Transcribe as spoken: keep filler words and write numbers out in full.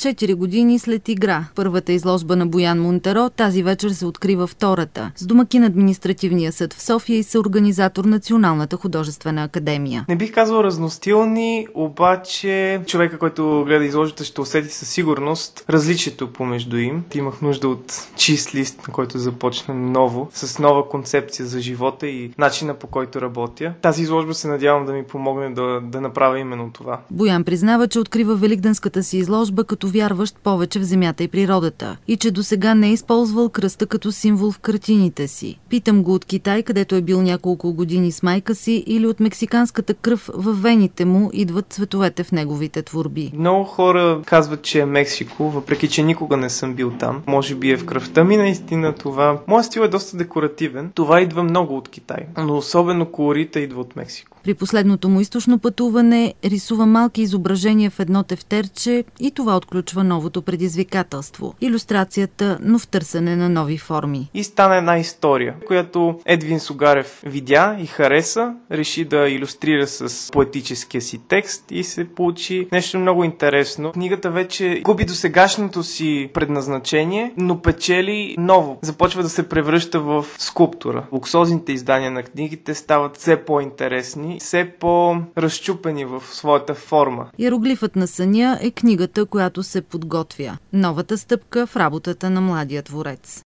Четири години след игра. Първата изложба на Боян Монтеро, тази вечер се открива втората. С домакин Административния съд в София и съорганизатор Националната художествена академия. Не бих казал разностилни, обаче човека, който гледа изложбата, ще усети със сигурност различието помежду им. Имах нужда от чист лист, на който започна ново, с нова концепция за живота и начина, по който работя. Тази изложба се надявам да ми помогне да, да направя именно това. Боян признава, че открива великденската си изложба като вярващ повече в земята и природата и че досега не е използвал кръста като символ в картините си. Питам го от Китай, където е бил няколко години с майка си, или от мексиканската кръв във вените му идват цветовете в неговите творби. Много хора казват, че е Мексико, въпреки че никога не съм бил там. Може би е в кръвта ми наистина това. Моят стил е доста декоративен. Това идва много от Китай, но особено колорита идва от Мексико. При последното му източно пътуване рисува малки изображения в едно тефтерче и това отключва новото предизвикателство – илюстрацията, но в търсене на нови форми. И стана една история, която Едвин Сугарев видя и хареса, реши да илюстрира с поетическия си текст и се получи нещо много интересно. Книгата вече губи досегашното си предназначение, но печели ново. Започва да се превръща в скулптура. Луксозните издания на книгите стават все по-интересни, все по-разчупени в своята форма. Иероглифът на съня е книгата, която се подготвя. Новата стъпка в работата на младия творец.